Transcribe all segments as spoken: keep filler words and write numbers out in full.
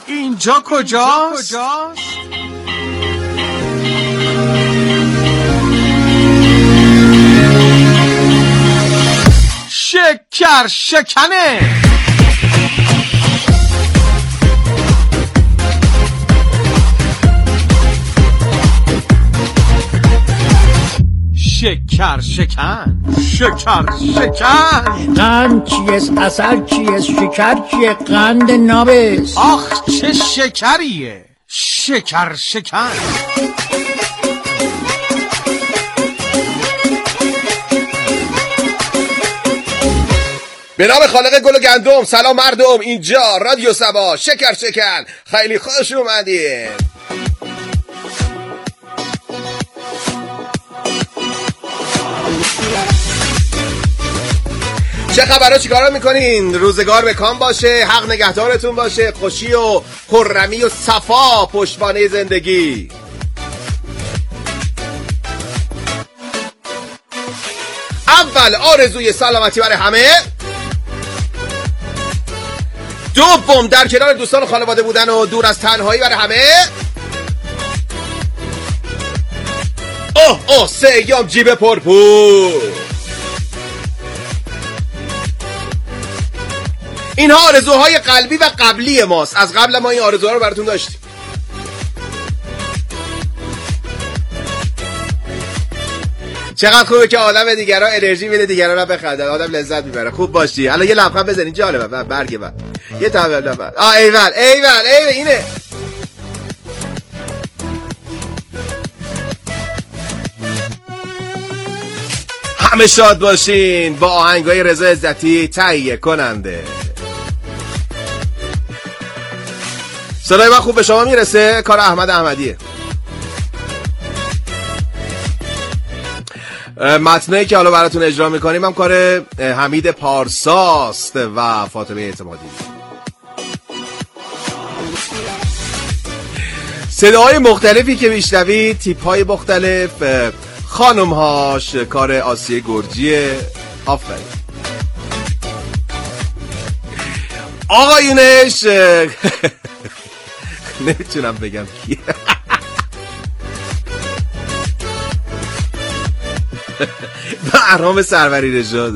اینجا کجاست؟ شکر شکنه. شکر شکن، شکر شکن. قند چیست؟ عسل چیست؟ شکر چیه؟ قند نابست. آخ چه شکریه. شکر شکن. به نام خالق گل و گندم. سلام مردم، اینجا رادیو سبا شکر شکن. خیلی خوش اومدید. چه خبرها، چیکارا میکنین؟ روزگار بکام باشه، حق نگهدارتون باشه، خوشی و خرمی و صفا پشتوانه زندگی. اول آرزوی سلامتی برای همه، دوم در کنار دوستان و خانواده بودن و دور از تنهایی برای همه، اوه اوه سیام جیب پرپور. اینها آرزوهای قلبی و قبلی ماست. از قبل ما این آرزوها رو براتون داشتیم. چقدر خوبه که آدم دیگران انرژی میده، دیگران رو بخنده، آدم لذت میبره. خوب باشی. الان یه لبخند بزنین، جالبه. برگه بعد یه تبل بعد آ ایول ایول ایول اینه. همه شاد باشین با آهنگای رضا عزتی تهیه کننده. صدای من خوب به شما میرسه؟ کار احمد احمدیه. متنی که حالا براتون اجرا میکنیم هم کار حمید پارساست و فاطمه اعتمادی. صداهای مختلفی که میشنوید، تیپ‌های مختلف، خانم‌هاش کار آسیه گرجیه. آفرین. آقایونش نمیتونم بگم کیه. بهرام سروری نژاد.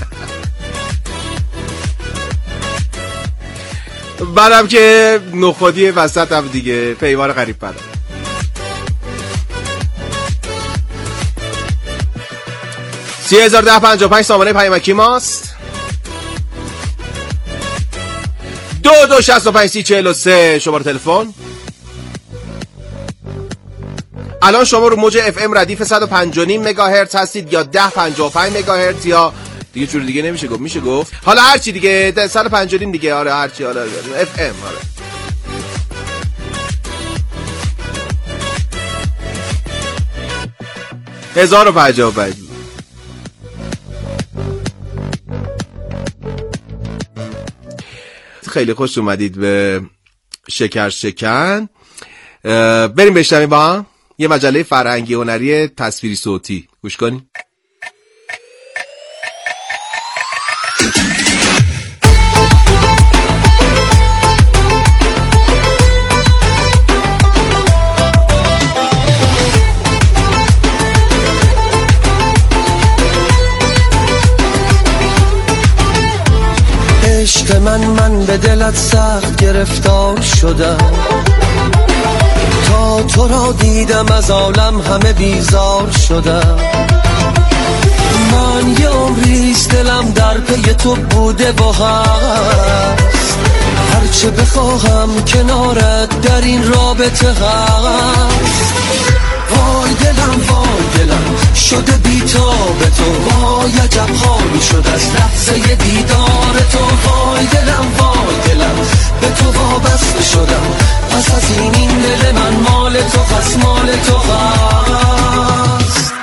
بعدم که نخودی وسط هم دیگه پیمان غریب پرم. سی هزار ده پنجاه و پنج سامانه پیامکی ماست. دو دو شست و پنج سی چهل و سه شماره تلفن. الان شما رو موج اف ام ردیف صد و پنج و نیم مگاهرتز هستید یا ده پنجاه و پنج مگاهرتز یا دیگه جور دیگه نمیشه گفت، میشه گفت حالا هر چی دیگه صد و پنج و نیم دیگه. آره هر چی، آره اف ام. آره هزار و پنجاه و پنج. خیلی خوش اومدید به شکر شکن. بریم بشنویم با هم یه مجله فرهنگی هنری تصویری صوتی. گوش کنیم. عشق من من به دلت سخت گرفتار شدم، تا تو را دیدم از عالم همه بیزار شدم. من یه عمریست دلم در پی تو بوده و هست، هرچه بخواهم کنارت در این رابطه هست. وای دلم وای دلم شده بی‌تاب تو، وای عجب حالی شد از لحظه دیدار تو. وای دلم وای دلم به تو وابسته شدم، پس از این این دل من مال تو پس مال تو هست.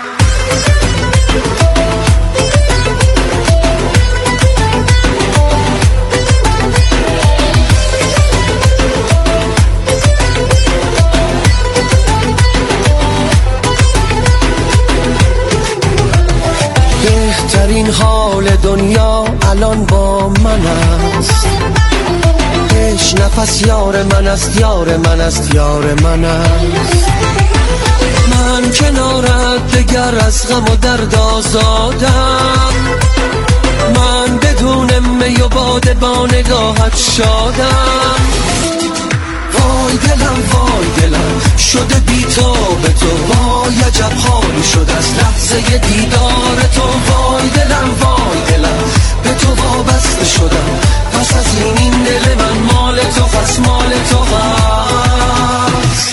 بهترین حال دنیا الان با من است، عشق نفس یار من است، یار من است، یار من است. من کنارت دگر از غم و درد آزادم، من بدون می و باده با نگاهت شادم. وای دلم وای دلم شده بی تو به تو، وای عجب حالی شد از لحظه دیدار تو. وای دلم وای دلم به تو وابسته شدم، پس از این این دل من مال تو پس مال تو هست.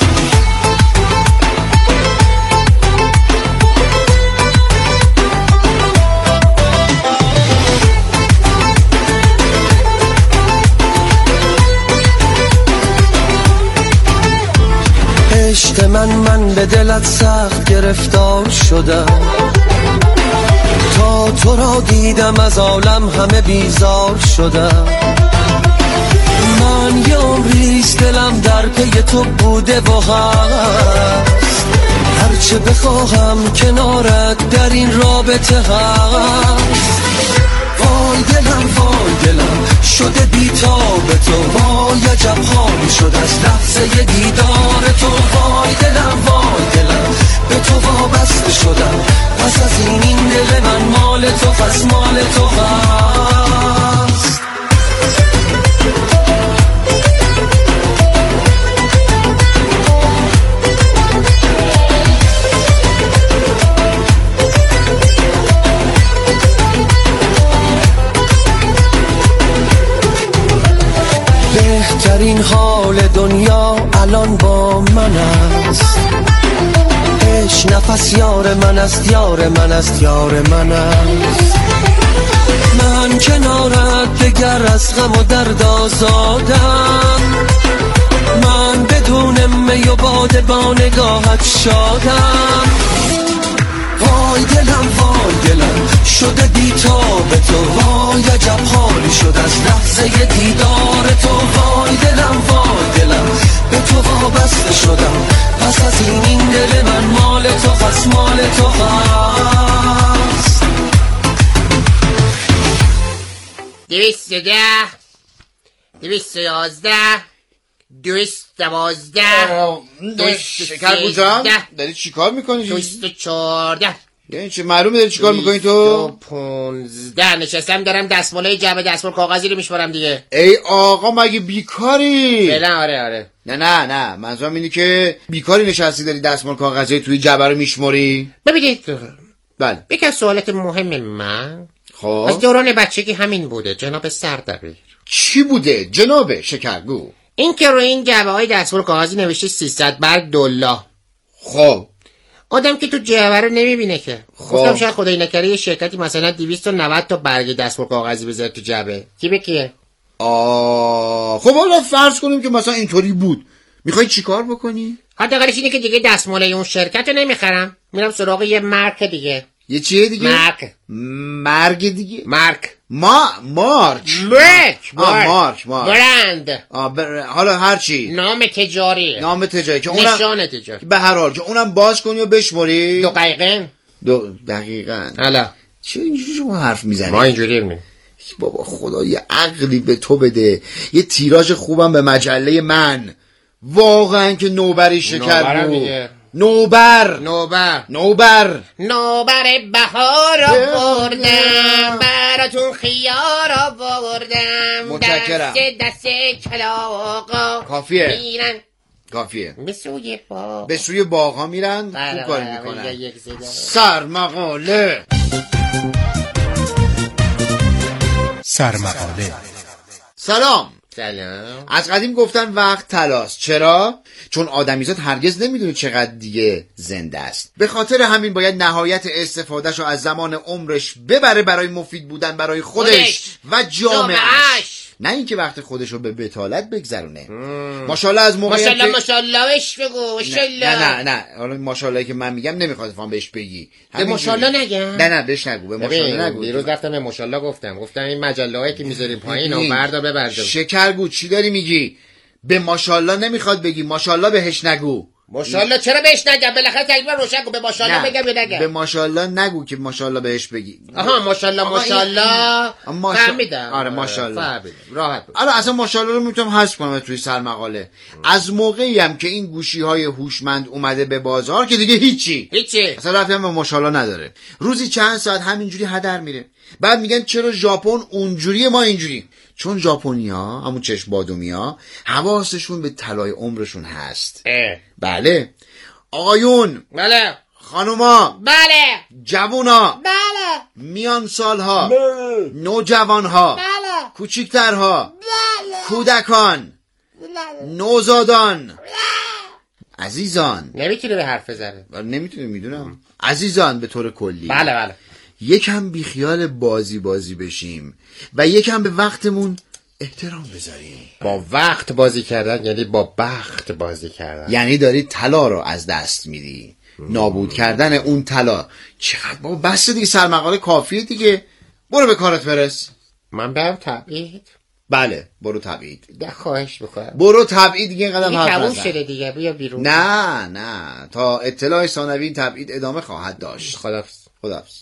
عشق من من به دلت سخت گرفتار شدم، تا تو را دیدم از عالم همه بیزار شدم. من یه عمریست دلم در پی تو بوده و هست، هرچه بخواهم کنارت در این رابطه هست. وای دلم وای دلم شده بی تاب تو، وای عجب حالی شد از لحظه دیدار تو. وای دلم وای دلم به تو وابسته شدم، پس از این این دل من مال تو پس مال تو هست. بهترین حال دنیا الان با من است، عشق نفس یار من است، یار من است، یار من است. من کنارت دگر از غم و درد آزادم، من بدون می و باده با نگاهت شادم. وای دلم وای دلم شده بی تاب تو، وای عجب حالی شد از لحظه دیدار تو. وای دلم وای دلم به تو وابسته شدم، پس از این این دل من مال تو پس مال تو هست. دویست و ده، دویست و یازده، دویست و دوازده، شکر بوجم داری چی کار میکنی؟ دویست و چارده، یعنی چه معلومه داری چی کار میکنی تو؟ پونزده نشستم دارم دستمالای جعبه دستمال کاغذی رو میشمارم دیگه. ای آقا مگه بیکاری؟ بله آره آره. نه نه نه منظورم اینه که بیکاری نشستی داری دستمال کاغذی توی جعبه رو میشماری؟ ببینید بله یکی از سوالات مهم من خب از دوران بچگی همین بوده جناب سردبیر. چی بوده جناب شکرگو؟ این که روی این جعبه های دستمال کاغذی نوشته سیصد برگ دلار. خب آدم که تو جعبه رو نمیبینه که. خب گفتم شاید خدای نکره یه شرکتی مثلا دویست و نود تا برگ دستمال کاغذی بذاره تو جعبه. کی به کیه؟ آه خب حالا فرض کنیم که مثلا اینطوری بود، میخوای چیکار بکنی؟ حداقلش اینه که دیگه دستمال اون شرکت رو نمیخرم، میرم سراغ یه مارک دیگه. یه چیه دیگه؟ مارک. مرگ دیگه؟ مارک. ما مارک مارک. آه مارک مارک برند. آه بر... حالا هر چی نام تجاری. نام تجاری که اونم نشان تجاری. به هر حال که اونم باز کنی و بشموری. دو دقیقاً. دو دقیقاً. حالا چه اینجوری شما حرف میزنی؟ ما اینجوری میگیم. بابا خدا یه عقلی به تو بده، یه تیراژ خوبم به مجله من. واقعا که نوبری شکر بود. نوبر نوبر نوبر نوبر بهار آوردم، براتون خیار آوردم. متشکرم. دست دست کلاغا کافیه میرن کافیه به سوی باغ، به سوی باغ ها میرن. بله خوب کاری بله، میکنن. یک زده. سرمقاله سرمقاله. سلام. سلام. از قدیم گفتن وقت طلاست. چرا؟ چون آدمیزاد هرگز نمیدونه چقدر دیگه زنده است. به خاطر همین باید نهایت استفادهشو از زمان عمرش ببره برای مفید بودن برای خودش, خودش. و جامعهش، نه اینکه وقت خودش رو به بتالت بگذرونه. ماشاءالله از موقعیت ماشاءالله ماشاءالله بهش بگو ماشاءالله. نه نه نه حالا ماشاءالله که من میگم نمیخواد فهم بهش بگی. به ماشاءالله نگم. نه نه بهش نگو. به ماشاءالله نگو. دیروز رفتم به ماشاءالله گفتم گفتم این مجله‌ای که میذاریم پایین و بردا ببرد. شکرگو چی داری میگی؟ به ماشاءالله نمیخواد بگی، ماشاءالله بهش نگو. ماشاءالله چرا بهش نگم؟ بالاخره تکلیف روشن کن. به ماشاءالله بگم یا نگم؟ به ماشاءالله نگو که ماشاءالله بهش بگی. آها ماشاءالله ماشاءالله ماشا... فهمیدم. آره ماشاءالله فهمیدم. راحت باش. آره اصلا ماشاءالله رو میتونم حذف کنم توی سرمقاله. از موقعی هم که این گوشی های هوشمند اومده به بازار که دیگه هیچی هیچی اصلا رفتی هم به ماشاءالله نداره. روزی چند ساعت همینجوری هدر میره. بعد میگن چرا ژاپن اونجوریه ما اینجوری؟ چون ژاپنیا همون چشم بادومیا حواسشون به طلای عمرشون هست. اه. بله آقایون، بله خانوما، بله جوونا، بله میان سالها، نوجوانها، بله کوچیکترها، بله کودکان، نوزادان، عزیزان. نمیتونه به حرف بزنه. نمیتونه میدونم. عزیزان به طور کلی بله بله یکم بیخیال بازی بازی بشیم و یکم به وقتمون احترام بذاریم. با وقت بازی کردن یعنی با بخت بازی کردن. یعنی داری طلا رو از دست میدی. نابود کردن اون طلا چقدر بابا بس دیگه، سرمقاله کافیه دیگه. برو به کارت برس. من برم تبعید. بله برو تبعید. ده خواهش میکنم. برو تبعید دیگه، اینقدر این حرف تموم نزن. شده دیگه، بیا بیرون. نه نه تا اطلاع ثانوی این تبعید ادامه خواهد داشت. خداحافظ. خداحافظ.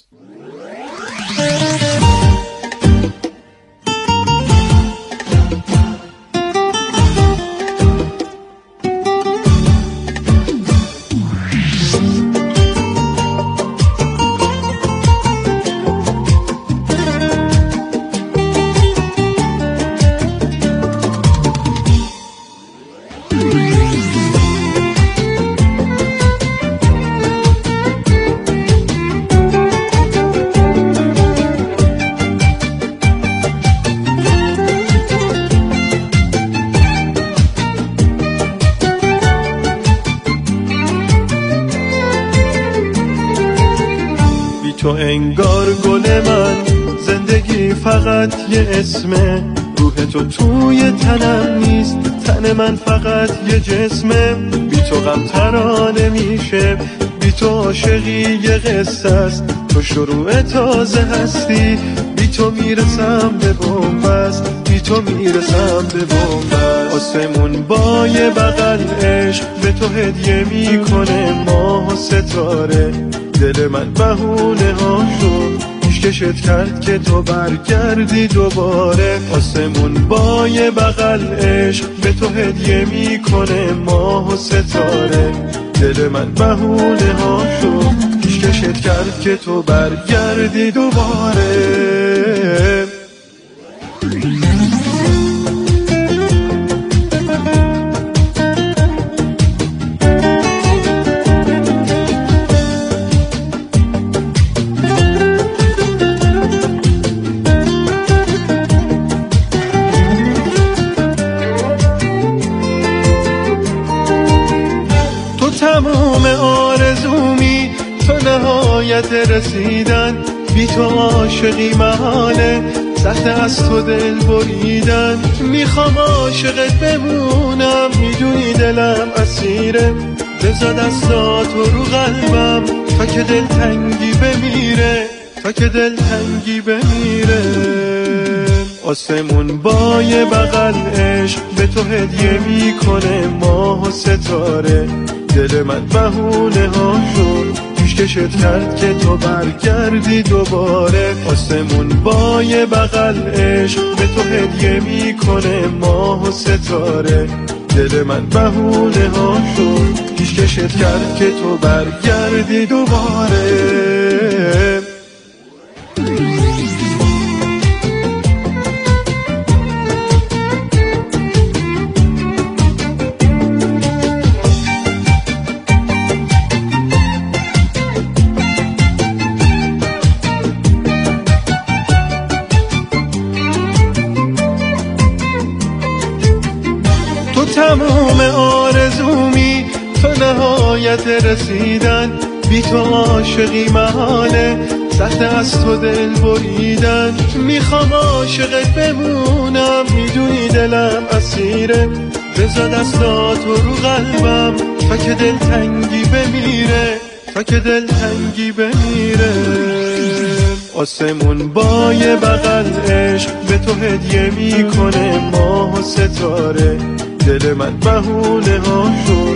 تو انگار گل من، زندگی فقط یه اسمه، روح تو توی تنم نیست، تن من فقط یه جسمه. بی تو غم ترانه میشه، بی تو عاشقی یه قصه است، تو شروع تازه هستی. بی تو میرسم به بنبست، بی تو میرسم به بنبست. آسمون با یه بغل عشق به تو هدیه میکنه، ماه و ستاره. دل من بهونه ها شد، پیشکشت کرد که تو برگردی دوباره. آسمون با یه بغل عشق به تو هدیه میکنه، ماه و ستاره. دل من بهونه ها شد، پیشکشت کرد که تو برگردی دوباره. تموم آرزومی، تو نهایت رسیدن. بی تو عاشقی محاله، سخت از تو دل بریدن. میخوام عاشقت بمونم، میدونی دلم اسیره. بذار دستاتو رو قلبم تا که دل تنگی بمیره، تا که دل تنگی بمیره. آسمون با یه بغل عشق به تو هدیه میکنه، ماه و ستاره. دل من بهونه ها شد، پیشکشت کرد که تو برگردی دوباره. آسمون با یه بغل عشق به تو هدیه میکنه، ماه و ستاره. دل من بهونه ها شد، پیشکشت کرد که تو برگردی دوباره. تموم آرزومی، تو نهایت رسیدن. بی تو عاشقی محاله، سخت از تو دل بریدن. میخوام عاشقت بمونم، میدونی دلم اسیره. بذار دستاتو رو قلبم تا که دل تنگی بمیره، تا که دل تنگی بمیره. آسمون با یه بغل عشق به تو هدیه میکنه، ماه و ستاره. دل من بهونه ها شد،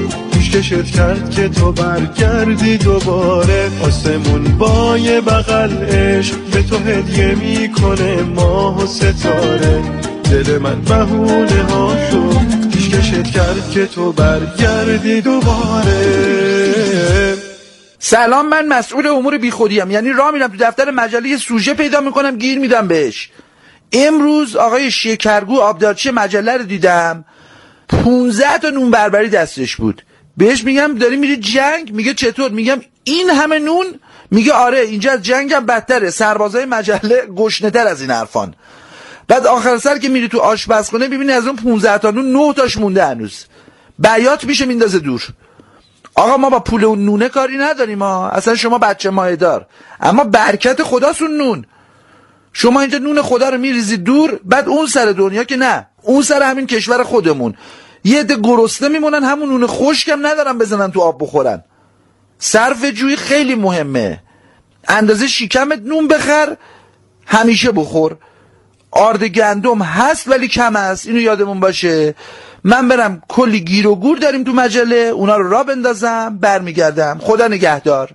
پیشکشت کرد که تو برگردی دوباره. آسمون با یه بغل عشق به تو هدیه میکنه ماه و ستاره. دل من بهونه ها شد پیشکشت کرد که تو برگردی دوباره. سلام، من مسئول امور بیخودیم، یعنی راه میرم تو دفتر مجله سوژه پیدا میکنم گیر میدم بهش. امروز آقای شکرگو آبدارچی مجله رو دیدم، پونزده تا نون بربری دستش بود. بهش میگم داری میری جنگ؟ میگه چطور؟ میگم این همه نون؟ میگه آره اینجا از جنگم بدتره، سربازای مجله گشنه تر از این حرفان. بعد آخر سر که میری تو آشپزخونه ببینی از اون پونزده تا نون نه تاش مونده هنوز، بیات میشه میندازه دور. آقا ما با پول اون نونه کاری نداریم ها، اصلا شما بچه مایه‌دار، اما برکت خداست اون نون. شما اینجا نون خدا رو میریزی دور، بعد اون سر دنیا که نه، اون سر همین کشور خودمون یه عده گرسنه میمونن، همون نون خشکم ندارن بزنن تو آب بخورن. صرف جویی خیلی مهمه. اندازه شکمت نون بخر، همیشه بخور. آرد گندم هست ولی کم است، اینو یادمون باشه. من برم کلی گیر و گور داریم تو مجله، اونا رو را بندازم برمیگردم. خدا نگهدار.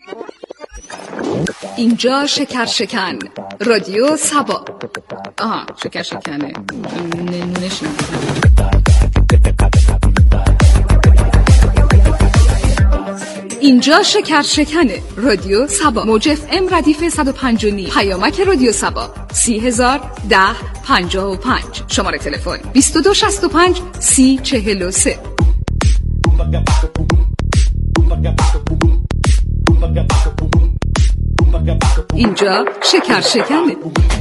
اینجا شکر شکن رادیو سبا. آها شکر شکنه نونش. اینجا شکر شکنه رادیو سبا، موج اف ام ردیف صد و پنج و نیم، پیامک رادیو سبا سی هزار ده پنجاه و پنج، شماره تلفن بیست و دو شصت و پنج سی چهل و سه. اینجا شکر شکنه.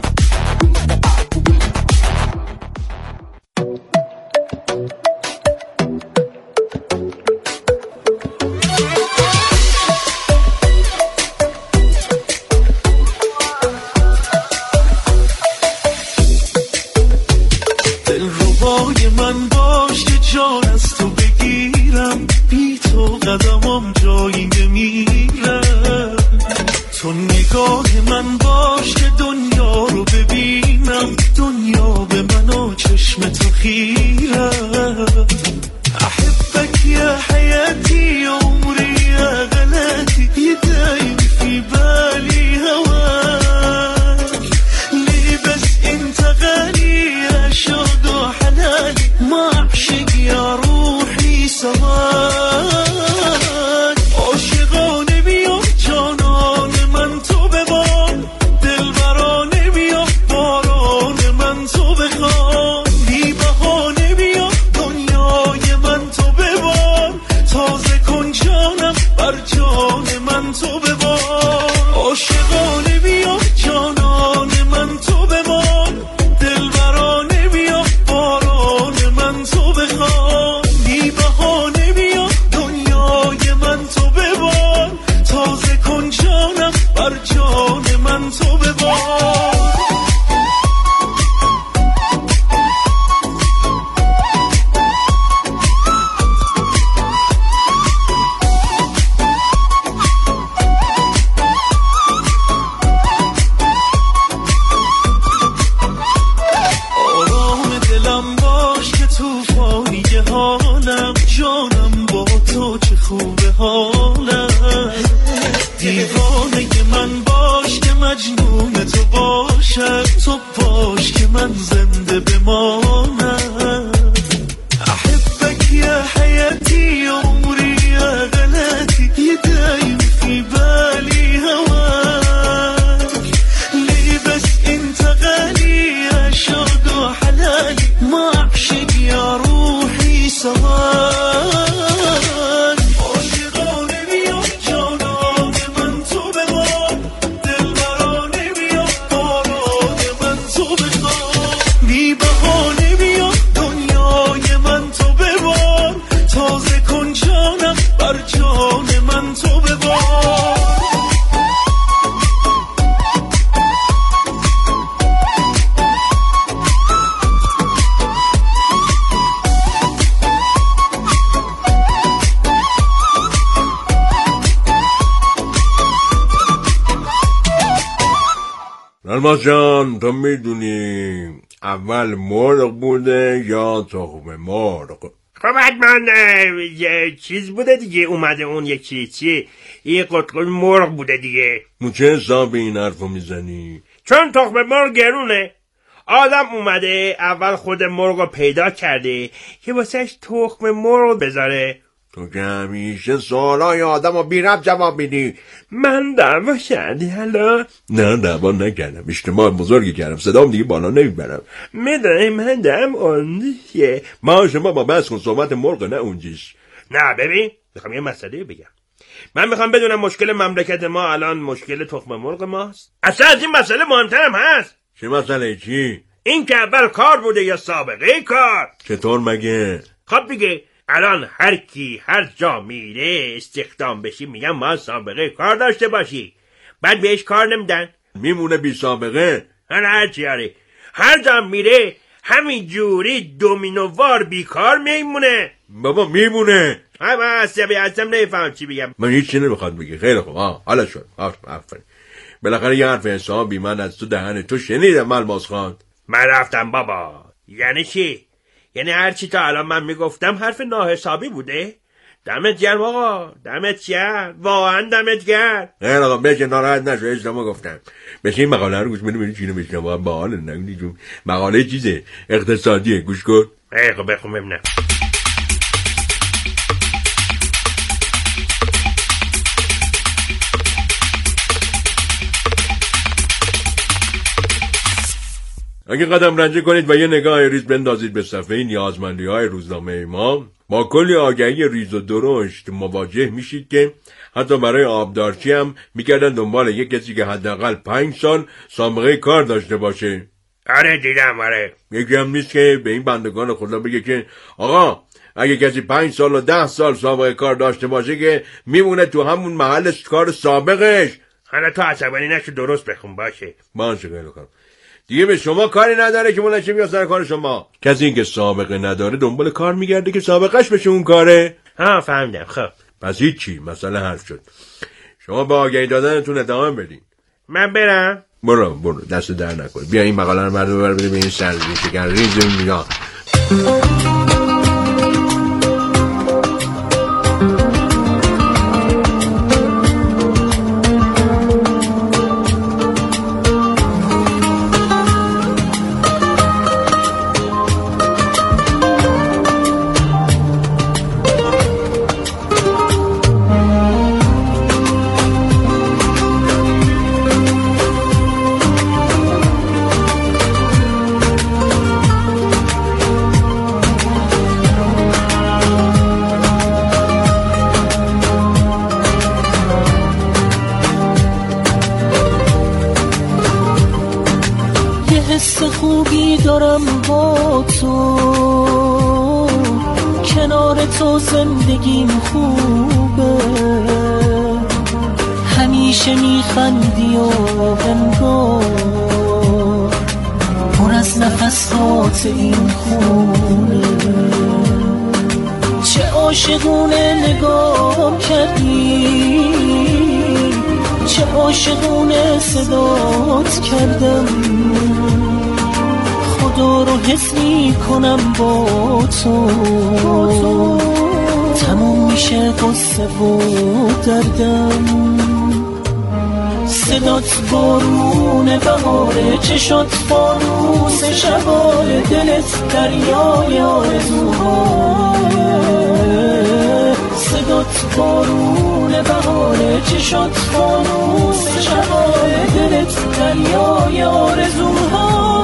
دلربای من باش که جان از تو بگیرم، بی تو قدمم جایی نمیره. تو نگاه من باش که دنیا رو ببینم، دنیا به من و چشم تو خیره. احبك يا حياتي عمري يا غلاتي، يدايم في بالي هواك. ليه بس انت غالي يا شوق وحلالي، ما اعشق يا روحي سواك. عاشقانه بیا جانان من تو ببار، دلبرانه بیا باران من تو بخوان. بی بهانه بیا دنیای من تو ببار، تازه کن جانم بر جان من تو ببار. عاشقانه بیا جانان من تو ببار، دلبرانه بیا باران من تو بخوان. بی بهانه بیا دنیای من تو ببار، تازه کن جانم بر جان من تو ببار. آرام دلم باش که توفانی حالم، جانم با تو چه خوبه حالم. دیوانه من باش که مجنون تو باشم، تو باش که من زنده بمانم. احبك يا حياتي عمري يا غلاتي، يدايم في بالي هواك. ليه بس انت غالي يا شوق وحلالي، ما اعشق يا روحي سواك. عاشقانه بیا جانان من تو ببار، دلبرانه بیا باران من تو بخوان. بی بهانه بیا دنیای من تو ببار، تازه کن جانم بر جان من تو ببار. نلما جان تو میدونی اول مرغ بوده یا تخم مرغ؟ خب حتما یه چیز بوده دیگه، اومده اون یکی چی یه قطقل مرغ بوده دیگه. چه حساب این حرفو میزنی؟ چون تخم مرغ گرونه. آدم اومده اول خود مرغ رو پیدا کرده که واسهش تخم مرغ بذاره. تو که همیشه سوالای آدم رو بی ربط جواب میدی. من دعوا کردی حالا؟ نه دعوا نکردم، اشتباه بزرگی کردم، صدام دیگه بالا نمیبرم. میدونی من دارم اونجیه. ما شما با بس کن صحبت مرغ نه اونجیش. نه ببین میخوام یه مسئله بگم. من میخوام بدونم مشکل مملکت ما الان مشکل تخم مرغ ماست؟ اصلا از این مسئله مهمترم هست. چه مسئله چی؟ این که اول کار بوده یا سابقه کار؟ چطور مگه؟ خب دیگه الان هر کی هر جا میره استخدام بشی میگن ما سابقه کار داشته باشی، بعد بهش کار نمیدن، میمونه بی سابقه. هر هر چی هره هر جا میره همین جوری دومینووار بیکار میمونه. بابا میمونه. اما اصلا اصلا نمیفهم چی بگم. من هیچ چی نمیخواد بگی. خیلی خوب آه حالا شد. آفرین. بالاخره یه حرف حسابی من از تو دهن تو شنیدم ملماس خان. من رفتم بابا. یعنی چی؟ یعنی هر چی تا الان من میگفتم حرف ناحسابی بوده؟ دمت گرم آقا، دمت گرم، واقعا دمت گرم. خیلی آقا بشه ناراحت نشو، اشتباه گفتم. بشه این مقاله رو گوش بده ببین چی رو میشنم. واقعا باحال نگی جون. مقاله چیزه اقتصادیه، گوش کن. ای خب بخون ببینم. اگه قدم رنجه کنید و یه نگاه ریز بندازید به صفحه نیازمندی های روزنامه ما، با کلی آگهی ریز و درشت مواجه میشید که حتی برای آبدارچی هم میکردن دنبال یه کسی که حداقل پنج سال سابقه کار داشته باشه. آره دیدم آره. یکی هم نیست که به این بندگان خدا بگه که آقا اگه کسی پنج سال و ده سال سابقه کار داشته باشه که میمونه تو همون محل کار سابقش. حالا تو عصبانی نشو، درست بخون باشه. باشه خیلی خوب. دیگه به شما کاری نداره که مولشه بیاد سر کار شما. کسی این که سابقه نداره دنبال کار میگرده که سابقهش بشه اون کاره. ها فهمیدم. خب پس هیچی، مسئله حل شد. شما با آگهی دادنتون ادامه بدین. من برم؟ برو برو دست در نکن. بیا این مقاله رو مردم ببر بده به این سرزی شکر ریز میگا. حس خوبی دارم با تو، کنار تو زندگیم خوبه، همیشه میخندی و انگار پر از نفسات این خونه. چه عاشقونه نگام کردی، چه عاشقونه صدات کردم، خدا رو حس می کنم با تو، تموم میشه قصه و دردم. صدات بارون بهاره، چشات فانوس شباره، دلت دریای آرزوهایه. صدات بارون بهاره، چشات فانوس شباره، دلت دریای آرزوهایه.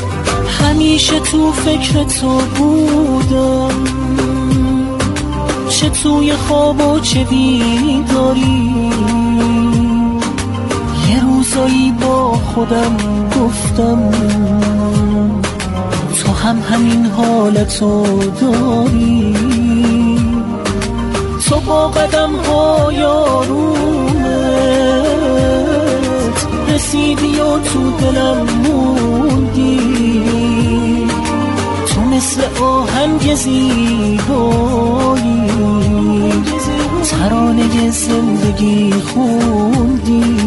همیشه تو فکر تو بودم، چه توی خواب و چه بیداری. یه روزایی با خودم گفتم تو هم همین حالتو داری. تو با قدم های آرومت رسیدی و تو دلم موندی. تو مثل آهنگ زیبایی ترانه زندگی خوندی.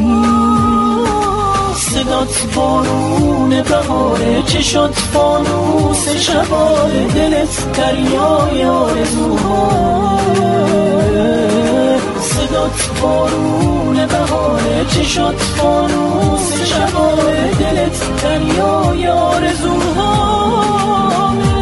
صدات بارون بهاره، چشات فانوس شباره، دلت دریای آرزوهاره. صدات بارون بهاره، چشات فانوس شباره، دلت دریای آرزوهاره.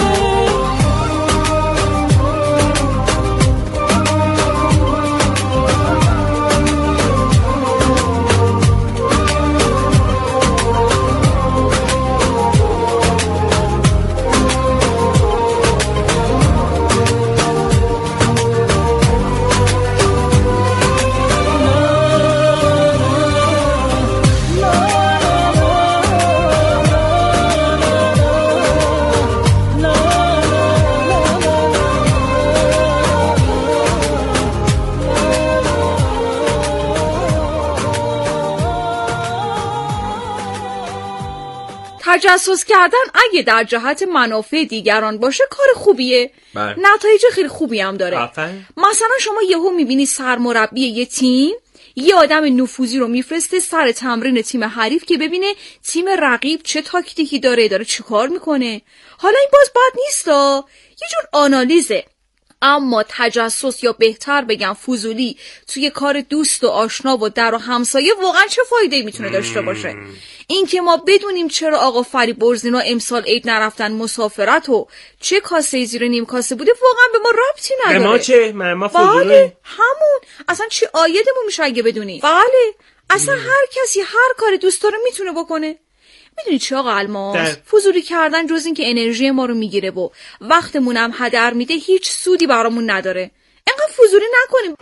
تجسس کردن اگه در جهت منافع دیگران باشه کار خوبیه. بله. نتایج خیلی خوبی هم داره. آفرین. مثلا شما یهو میبینی سرمربی یه تیم یه آدم نفوذی رو میفرسته سر تمرین تیم حریف که ببینه تیم رقیب چه تاکتیکی داره، داره چه کار میکنه. حالا این باز بد نیستا، یه جور آنالیزه. اما تجسس یا بهتر بگم فضولی توی کار دوست و آشنا و در و همسایه واقعا چه فایده‌ای میتونه داشته باشه؟ این که ما بدونیم چرا آقا فریب برزینا امسال عید نرفتن مسافرت و چه کاسه زیر نیم کاسه بوده واقعا به ما ربطی نداره. به ما چه؟ ما فضولی؟ بله همون. اصلا چی آیدمون میشه اگه بدونیم؟ بله اصلا هر کسی هر کاری دوست داره میتونه بکنه. میدونی چی آقا الماس؟ فضولی کردن جز این که انرژی ما رو میگیره و وقتمون هم هدر میده هیچ سودی برامون نداره. اینقدر فضولی نکنیم.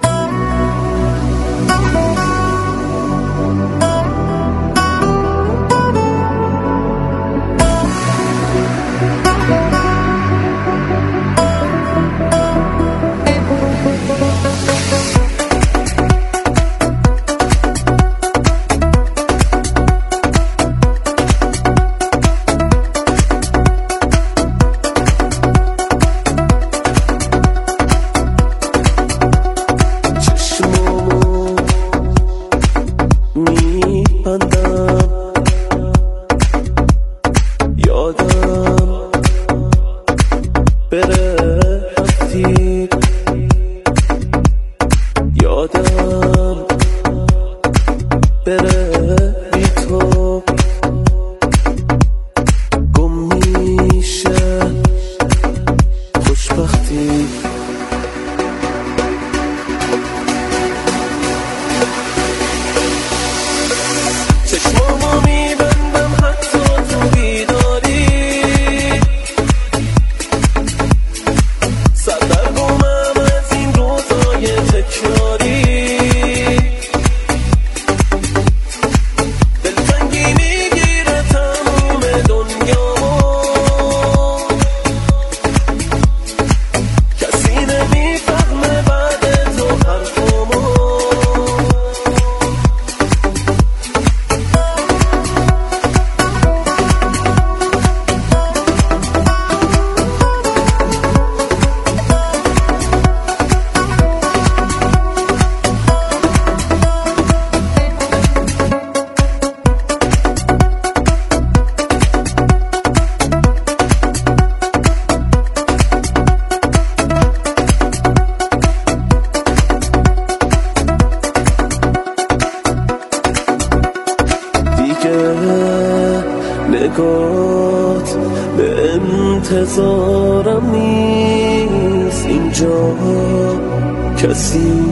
نگات به انتظارم نیست، اینجا کسی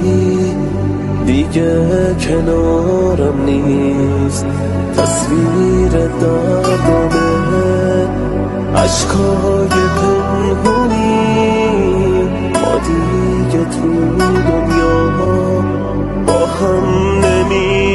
دیگه کنارم نیست. تصویر دردانه عشقای پنهونی ما دیگه دیگه تو دنیا با هم نمی